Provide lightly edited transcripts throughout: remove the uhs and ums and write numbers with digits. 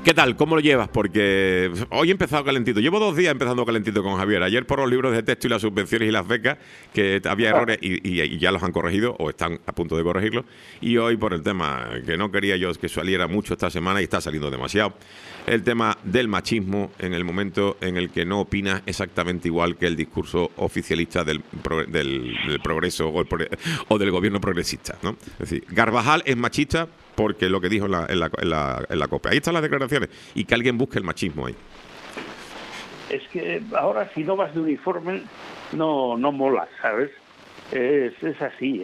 ¿Qué tal? ¿Cómo lo llevas? Porque hoy he empezado calentito. Llevo 2 días empezando calentito con Javier. Ayer por los libros de texto y las subvenciones y las becas, que había errores y ya los han corregido o están a punto de corregirlos. Y hoy por el tema que no quería yo que saliera mucho esta semana y está saliendo demasiado. El tema del machismo en el momento en el que no opinas exactamente igual que el discurso oficialista del progreso o del gobierno progresista, ¿no? Es decir, Carvajal es machista porque lo que dijo en la COPE. Ahí están las declaraciones. Y que alguien busque el machismo ahí. Es que ahora si no vas de uniforme no mola, ¿sabes? Es así.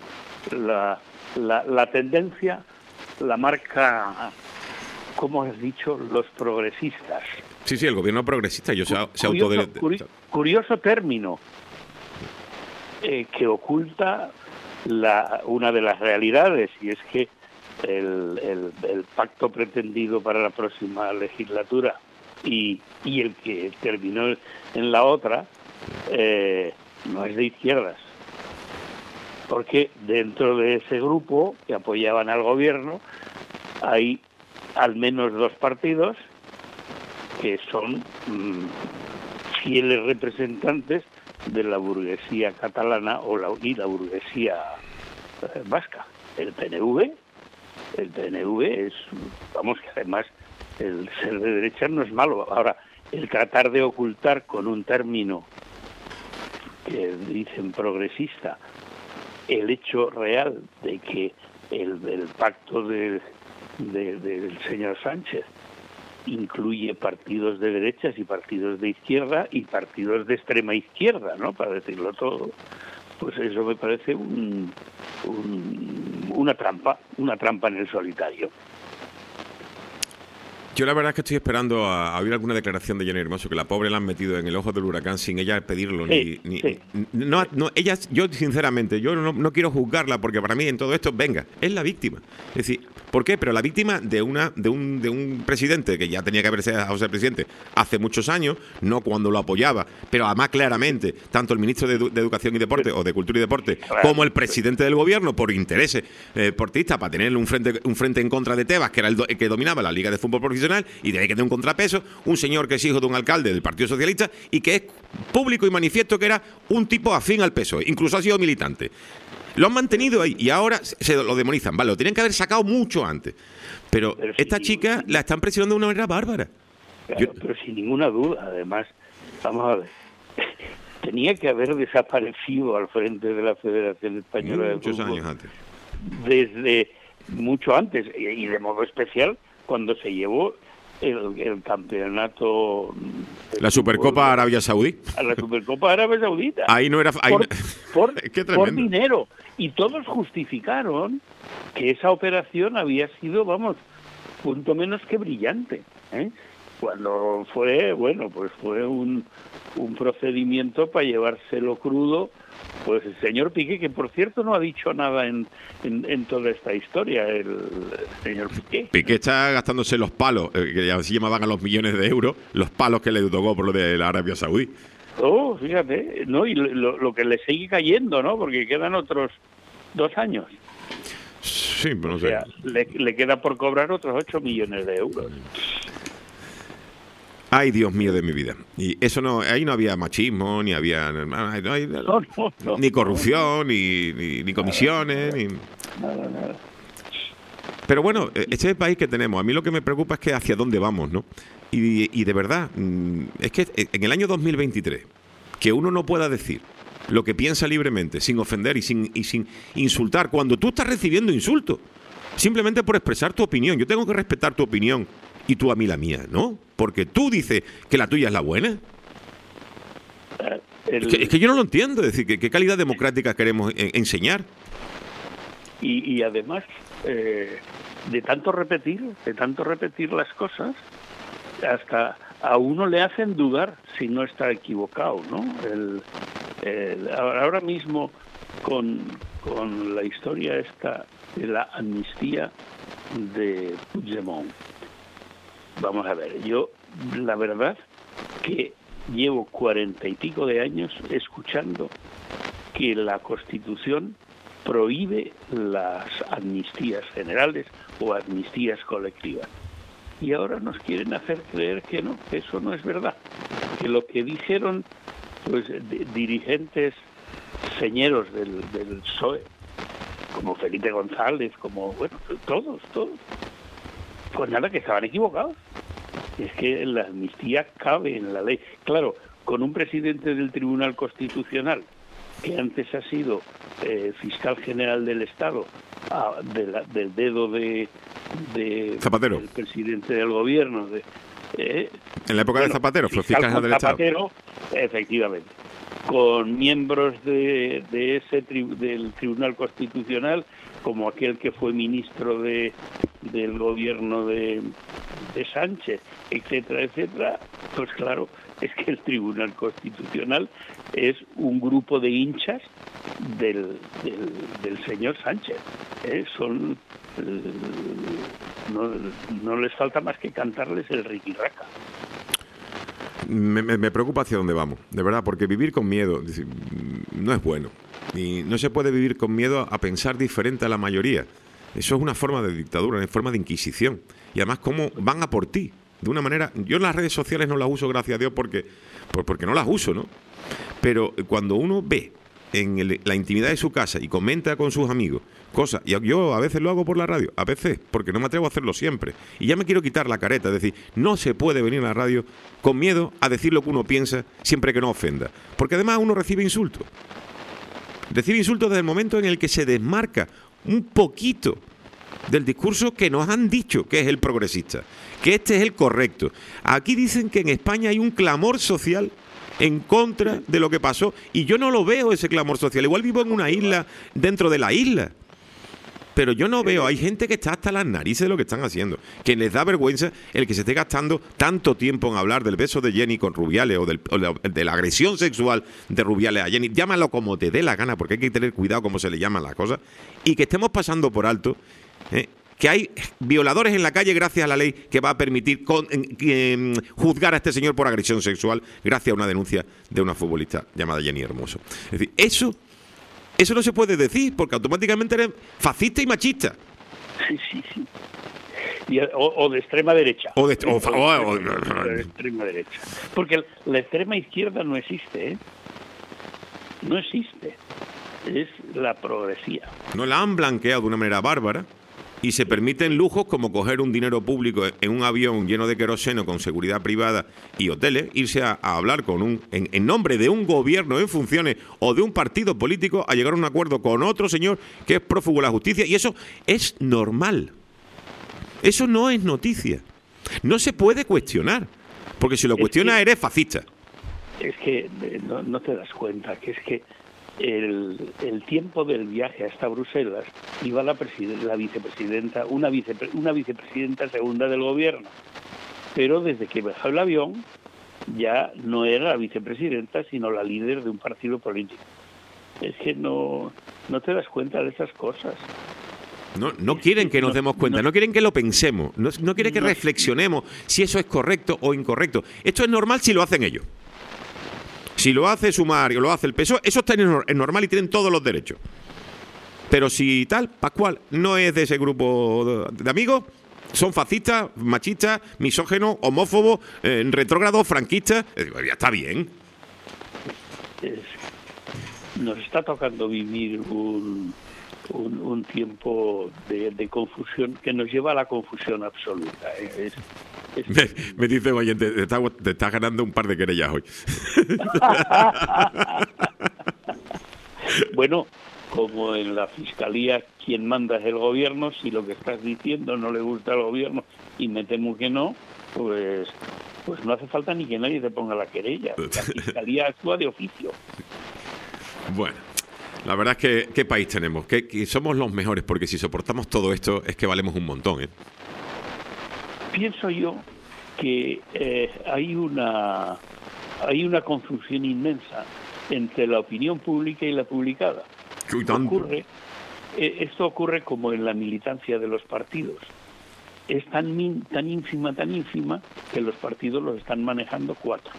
La tendencia la marca, como has dicho, los progresistas. Sí, el gobierno progresista. Curioso término que oculta una de las realidades, y es que el pacto pretendido para la próxima legislatura y el que terminó en la otra no es de izquierdas, porque dentro de ese grupo que apoyaban al gobierno hay al menos 2 partidos que son fieles representantes de la burguesía catalana y la burguesía vasca. El PNV es, vamos, que además el ser de derecha no es malo. Ahora, el tratar de ocultar con un término que dicen progresista el hecho real de que el pacto del señor Sánchez incluye partidos de derechas y partidos de izquierda y partidos de extrema izquierda, ¿no? Para decirlo todo. Pues eso me parece una trampa en el solitario. Yo la verdad es que estoy esperando a oír alguna declaración de Jenny Hermoso, que la pobre la han metido en el ojo del huracán sin ella pedirlo. Sí. No, ella, yo sinceramente, yo no quiero juzgarla porque para mí en todo esto, venga, es la víctima. Es decir, ¿por qué? Pero la víctima de un presidente que ya tenía que haberse dejado ser presidente hace muchos años, no cuando lo apoyaba, pero además claramente, tanto el ministro de Educación y Deporte, o de Cultura y Deporte, como el presidente del gobierno, por intereses deportistas, para tener un frente en contra de Tebas, que era el que dominaba la Liga de Fútbol Profesional, y de ahí que tener un contrapeso, un señor que es hijo de un alcalde del Partido Socialista y que es público y manifiesto que era un tipo afín al PSOE, incluso ha sido militante. Lo han mantenido ahí y ahora se lo demonizan. Vale, lo tenían que haber sacado mucho antes. Pero esta chica la están presionando de una manera bárbara. Claro, pero sin ninguna duda, además, vamos a ver, tenía que haber desaparecido al frente de la Federación Española de Fútbol. Muchos años antes. Desde mucho antes, y de modo especial cuando se llevó el campeonato... La Supercopa Arabia Saudí. A la Supercopa Arabia Saudita. Ahí no era... Por dinero. Y todos justificaron que esa operación había sido, vamos, punto menos que brillante, ¿eh? Cuando fue, bueno, pues fue un procedimiento para llevárselo crudo, pues el señor Piqué, que por cierto no ha dicho nada en toda esta historia, el señor Piqué. Piqué está gastándose los palos, que ya se llamaban a los millones de euros, los palos que le tocó por lo de la Arabia Saudí. Oh, fíjate, ¿no? Y lo que le sigue cayendo, ¿no? Porque quedan otros 2 años. Sí, pero no o sea, le queda por cobrar otros 8 millones de euros. Ay, Dios mío de mi vida. Y eso no, ahí no había machismo, ni había ni corrupción, ni comisiones, ni Nada. Pero bueno, este es el país que tenemos. A mí lo que me preocupa es que hacia dónde vamos, ¿no? Y de verdad, es que en el año 2023, que uno no pueda decir lo que piensa libremente, sin ofender y sin insultar, cuando tú estás recibiendo insultos, simplemente por expresar tu opinión. Yo tengo que respetar tu opinión y tú a mí la mía, ¿no? Porque tú dices que la tuya es la buena. Es que yo no lo entiendo. Es decir, ¿qué calidad democrática queremos enseñar? Y además, de tanto repetir las cosas, hasta a uno le hacen dudar si no está equivocado, ¿no? Ahora mismo, con la historia esta de la amnistía de Puigdemont, vamos a ver, yo la verdad que llevo 40 y pico de años escuchando que la Constitución prohíbe las amnistías generales o amnistías colectivas. y ahora nos quieren hacer creer que no, que eso no es verdad, que lo que dijeron pues dirigentes señeros del PSOE, como Felipe González, como, bueno, todos, pues nada, que estaban equivocados. Es que la amnistía cabe en la ley. Claro, con un presidente del Tribunal Constitucional, que antes ha sido fiscal general del Estado, del dedo de Zapatero, del presidente del gobierno. En la época de Zapatero fue fiscal general del Estado. Zapatero, efectivamente. Con miembros del Tribunal Constitucional, como aquel que fue ministro del gobierno de Sánchez, etcétera, etcétera, pues claro, es que el Tribunal Constitucional es un grupo de hinchas del señor Sánchez. Son no les falta más que cantarles el riquirraca. Me preocupa hacia dónde vamos, de verdad, porque vivir con miedo no es bueno. Y no se puede vivir con miedo a pensar diferente a la mayoría. Eso es una forma de dictadura, una forma de inquisición. Y además, cómo van a por ti. De una manera... Yo en las redes sociales no las uso, gracias a Dios, porque no las uso, ¿no? Pero cuando uno ve en la intimidad de su casa y comenta con sus amigos cosas, y yo a veces lo hago por la radio, a veces, porque no me atrevo a hacerlo siempre, y ya me quiero quitar la careta, es decir, no se puede venir a la radio con miedo a decir lo que uno piensa, siempre que no ofenda, porque además uno recibe insultos desde el momento en el que se desmarca un poquito del discurso que nos han dicho que es el progresista, que este es el correcto. Aquí dicen que en España hay un clamor social en contra de lo que pasó, y yo no lo veo, ese clamor social. Igual vivo en una isla dentro de la isla, pero yo no veo. Hay gente que está hasta las narices de lo que están haciendo, que les da vergüenza el que se esté gastando tanto tiempo en hablar del beso de Jenny con Rubiales, o de la agresión sexual de Rubiales a Jenny. Llámalo como te dé la gana, porque hay que tener cuidado cómo se le llaman las cosas, y que estemos pasando por alto que hay violadores en la calle gracias a la ley que va a permitir juzgar a este señor por agresión sexual gracias a una denuncia de una futbolista llamada Jenny Hermoso. Es decir, eso no se puede decir, porque automáticamente eres fascista y machista. Sí. O de extrema derecha. O de extrema derecha. Porque la extrema izquierda no existe, ¿eh? No existe. Es la progresía. No la han blanqueado de una manera bárbara. Y se permiten lujos como coger un dinero público en un avión lleno de queroseno con seguridad privada y hoteles, irse a hablar en nombre de un gobierno en funciones o de un partido político, a llegar a un acuerdo con otro señor que es prófugo de la justicia, y eso es normal. Eso no es noticia. No se puede cuestionar, porque si lo cuestionas eres fascista. Es que no te das cuenta que es que el tiempo del viaje hasta Bruselas iba la vicepresidenta, una vicepresidenta segunda del gobierno, pero desde que bajó el avión ya no era la vicepresidenta, sino la líder de un partido político. Es que no te das cuenta de esas cosas. No quieren que nos demos cuenta, no quieren que lo pensemos, no quieren que reflexionemos si eso es correcto o incorrecto. Esto es normal si lo hacen ellos. Si lo hace Sumar o lo hace el PSOE, eso está en normal y tienen todos los derechos. Pero si Pascual no es de ese grupo de amigos, son fascistas, machistas, misógenos, homófobos, retrógrados, franquistas, ya está bien. Nos está tocando vivir un tiempo de confusión que nos lleva a la confusión absoluta. Me dice un oyente, te estás ganando un par de querellas hoy. Bueno, como en la fiscalía quien manda es el gobierno, si lo que estás diciendo no le gusta al gobierno, y me temo que no, pues no hace falta ni que nadie te ponga la querella. La fiscalía actúa de oficio. Bueno, la verdad es que ¿qué país tenemos? Que somos los mejores, porque si soportamos todo esto es que valemos un montón, ¿eh? Pienso yo que hay una confusión inmensa entre la opinión pública y la publicada. Esto ocurre como en la militancia de los partidos. Es tan ínfima que los partidos los están manejando 4.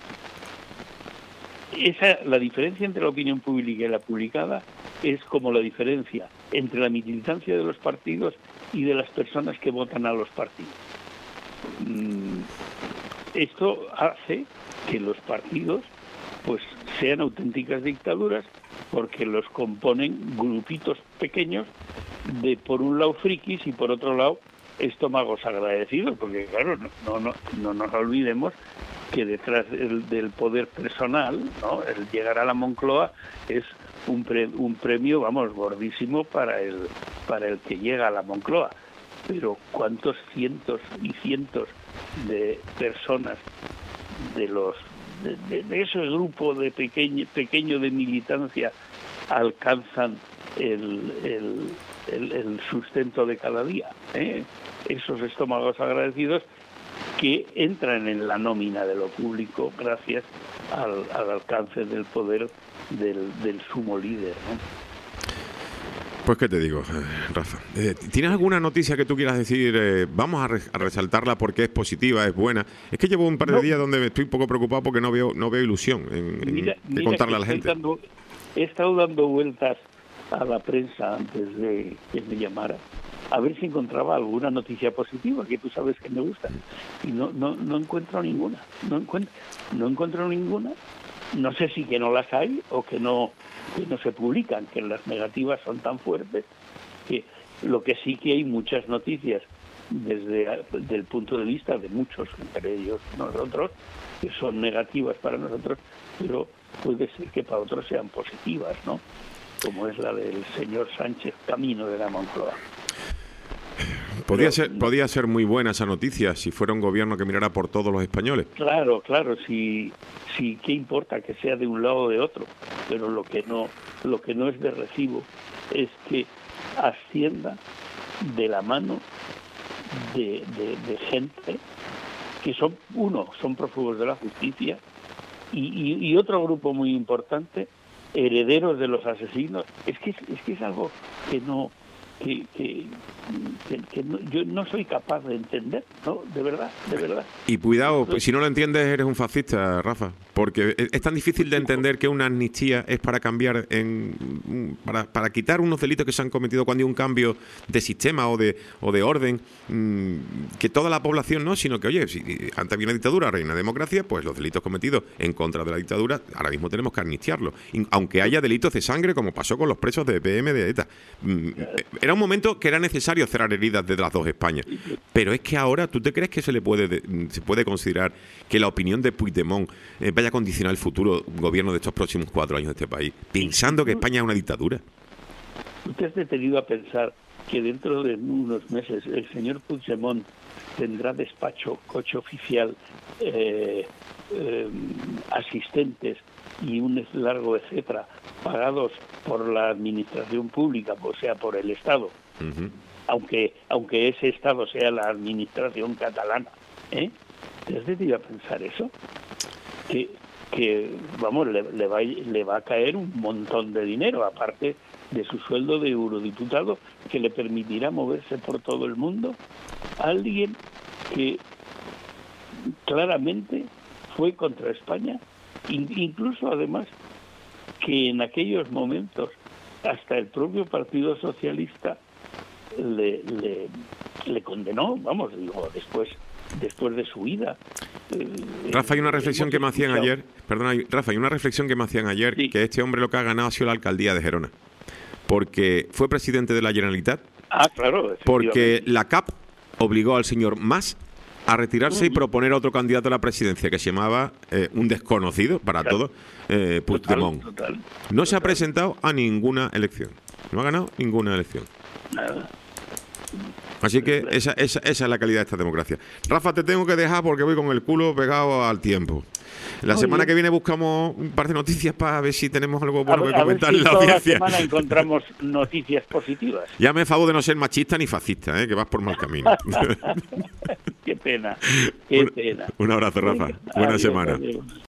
La diferencia entre la opinión pública y la publicada es como la diferencia entre la militancia de los partidos y de las personas que votan a los partidos. esto hace que los partidos pues sean auténticas dictaduras, porque los componen grupitos pequeños de, por un lado, frikis y por otro lado, estómagos agradecidos, porque claro, no nos olvidemos que detrás del poder personal, ¿no?, el llegar a la Moncloa es un premio, vamos, gordísimo para el que llega a la Moncloa. Pero cuántos cientos y cientos de personas de ese grupo de pequeño de militancia alcanzan el sustento de cada día, ¿eh? Esos estómagos agradecidos que entran en la nómina de lo público gracias al alcance del poder del sumo líder, ¿no? Pues qué te digo, Rafa. ¿Tienes alguna noticia que tú quieras decir? Vamos a resaltarla porque es positiva, es buena. Es que llevo un par de días donde estoy un poco preocupado porque no veo ilusión en contarle a la gente. He estado dando vueltas a la prensa antes de que me llamara, a ver si encontraba alguna noticia positiva, que tú sabes que me gusta, y no encuentro ninguna. No encuentro ninguna. No sé si que no las hay o que no se publican, que las negativas son tan fuertes, que lo que sí que hay muchas noticias desde el punto de vista de muchos, entre ellos nosotros, que son negativas para nosotros, pero puede ser que para otros sean positivas, ¿no? Como es la del señor Sánchez camino de la Moncloa. Podía ser muy buena esa noticia si fuera un gobierno que mirara por todos los españoles. Claro, sí, qué importa que sea de un lado o de otro, pero lo que no es de recibo es que ascienda de la mano de gente que son prófugos de la justicia y otro grupo muy importante, herederos de los asesinos. Es que es algo que no yo no soy capaz de entender, ¿no? De verdad. Y cuidado, pues, si no lo entiendes eres un fascista, Rafa, porque es tan difícil de entender que una amnistía es para cambiar, para quitar unos delitos que se han cometido cuando hay un cambio de sistema o de orden, que toda la población no, sino que, oye, si antes había una dictadura, reina democracia, pues los delitos cometidos en contra de la dictadura, ahora mismo tenemos que amnistiarlos, aunque haya delitos de sangre, como pasó con los presos de EPM de ETA. Era un momento que era necesario cerrar heridas de las dos Españas, pero es que ahora, ¿tú te crees que se puede considerar que la opinión de Puigdemont vaya a condicionar el futuro gobierno de estos próximos 4 años de este país, pensando que España es una dictadura? ¿Tú te has detenido a pensar que dentro de unos meses el señor Puigdemont tendrá despacho, coche oficial, asistentes y un largo etcétera, pagados por la administración pública, o sea, por el Estado, aunque ese Estado sea la administración catalana, ¿eh? ¿Te has detenido a pensar eso? Que vamos, le va a caer un montón de dinero, aparte de su sueldo de eurodiputado, que le permitirá moverse por todo el mundo. Alguien que claramente fue contra España, incluso además que en aquellos momentos hasta el propio Partido Socialista le condenó, vamos, digo, después de su vida. Rafa, hay una reflexión que me hacían ayer, sí, que este hombre lo que ha ganado ha sido la alcaldía de Gerona, porque fue presidente de la Generalitat, claro, porque la CAP obligó al señor Mas a retirarse y proponer a otro candidato a la presidencia que se llamaba un desconocido para todos, Puigdemont. No se ha presentado a ninguna elección, no ha ganado ninguna elección. Nada. Así que esa es la calidad de esta democracia. Rafa, te tengo que dejar porque voy con el culo pegado al tiempo. La semana que viene buscamos un par de noticias para ver si tenemos algo bueno que comentar en la audiencia. La semana encontramos noticias positivas. Ya me favor de no ser machista ni fascista, que vas por mal camino. Qué pena, qué pena. Un abrazo, Rafa. Buena semana. Adiós.